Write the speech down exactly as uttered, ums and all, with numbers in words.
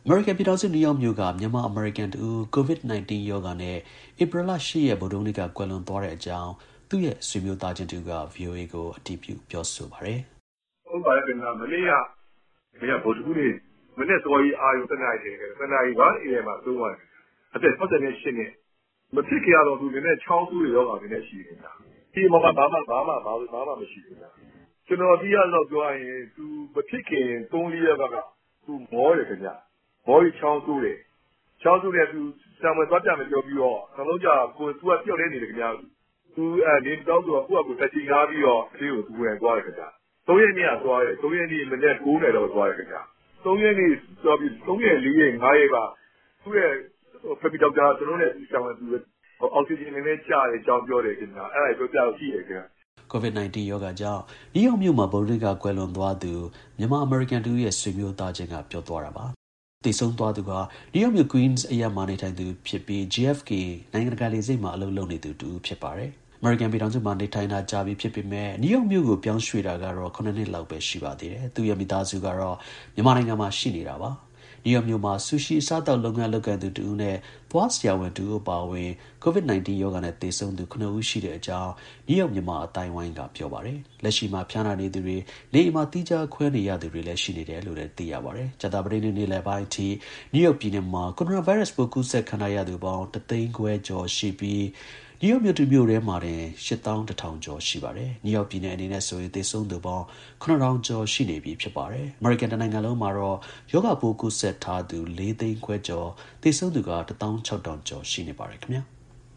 American ပြည်ထောင်စု New York မြို့ကမြန်မာ American တူ COVID 19 ရောဂါနဲ့ ဧပြီလ ၈ ရက် ဗုဒ္ဓဟူးနေ့က ကွယ်လွန်သွားတဲ့အကြောင်း သူ့ရဲ့ဆွေမျိုးသားချင်းတူက ဗွီအိုအေကို အတည်ပြုပြောဆိုပါတယ်။ဟုတ်ပါတယ်ခင်ဗျာမနေ့ကမနေ့ကဗုဒ္ဓဟူးနေ့မနေ့စောကြီးအာရုံတနာရီတနာရီone a m မှာသုံးပါတယ်။အသက်၆၈နှစ်မဖြစ်ကြတော့သူနည်းနည်းချောင်းသူ့ရောဂါနည်းနည်းရှိနေတာ။ဒီမှာဘာမှဘာမှဘာမှဘာမှမရှိဘူးဗျာ။ကျွန်တော်ဒီကတော့ပြောရင်သူမဖြစ်ခင်သုံးလေးရက်ကသူမောတယ်ခင်ဗျာ။မောကြီးချောင်းသူ့တယ်။ချောင်းသူ့တဲ့သူဆံမသွားကြမယ်ပြောပြီးတော့သလုံးကြကိုသူကပြော့နေနေတယ်ခင်ဗျာ။သူအဲဒီတော့သူကကိုယ့်အကူတက်ချီကားပြီးတော့ဒီကိုသူဝင်သွားတယ်ခင်ဗျာ။သုံးရက်နေ့ကသွားတယ်သုံးရက်နေ့မနေ့ကိုးနယ်တော့သွားတယ်ခင်ဗျာသုံးရက်နေ့သွားပြီးသုံးရက်လေးရက်ငါးရက်ကသူ့ရဲ့ဖက်ပီဒေါက်တာကျွန်တော်နဲ့ဆောင်းသူအောက်ဆီဂျင်နဲ့ကြားတယ်ကြောင်းပြောတယ်ခင်ဗျာအဲ့ဒါပြောပြကြည့်တယ်ခင်ဗျာ COVID 19 ရောဂါကြောင့်နယူးယောက်မြို့မှာဗုဒ္ဓနေ့ကကွယ်လွန်သွားသူမြန်မာ American တူရဲ့ဆွေမျိုးသားချင်းကပြောသွားတာပါတည်ဆုံးသွားသူကနယူးယောက်မြို့ Queens အရပ်မှာနေထိုင်သူဖြစ်ပြီး J F K နိုင်ငံတကာလေဆိပ်မှာအလုပ်လုပ်နေသူတူဖြစ်ပါတယ်American ပြည်ထောင်စုမှာနေထိုင်တာကြာပြီဖြစ်ပေမဲ့နယူးယောက်မြို့ကိုပြောင်းရွှေ့တာကတော့ခုနှစ်နှစ်လောက်ပဲရှိပါသေးတယ်။သူ့ရဲ့မိသားစုကတော့မြန်မာနိုင်ငံမှာရှိနေတာပါ။နယူးယောက်မြို့မှာဆူရှီအစားအသောက်လုပ်ငန်းလုပ်ကိုင်သူတူနဲ့သွားဆရာဝန်တူအပါအဝင် COVID 19 ရောဂါနဲ့သေဆုံးသူခုနှစ်ဦးရှိတဲ့အကြောင်းနယူးယောက်မြန်မာအတိုင်းဝိုင်းကပြောပါတယ်။လက်ရှိမှာဖျားနာနေသူတွေနေအိမ်မှာတီးခြားခွဲနေရသူတွေလည်းရှိနေတယ်လို့လည်းသိရပါတယ်။ကြာသပတေးနေ့နေ့လယ်ပိုင်းအထိနယူးယောက်ပြည်နယ်မှာကိုရိုနာဗိုင်းရပ်စ်ပိုးကူးစက်ခံရသူပေါင်းတစ်သိန်းခွဲကျော်ရှိပြီးနယူးယောက်မြို့တူမြို့ထဲမှာတင်ရှစ်သောင်းတစ်ထောင်ကျော်ရှိပါတယ်။နယူးယောက်ပြည်နယ်အနေနဲ့ဆိုရင်သေဆုံးသူပေါင်းခုနှစ်ထောင်ကျော်ရှိနေပြီဖြစ်ပါတယ်။ American တနိုင်ငံလုံးမှာတော့ယောဂပိုးကူးစက်ထားသူလေးသိန်းခွဲကျော်သေဆုံးသူကတစ်သောင်းခြောက်ထောင်ကျော်ရှိနေပါတယ်ခင်ဗျာ။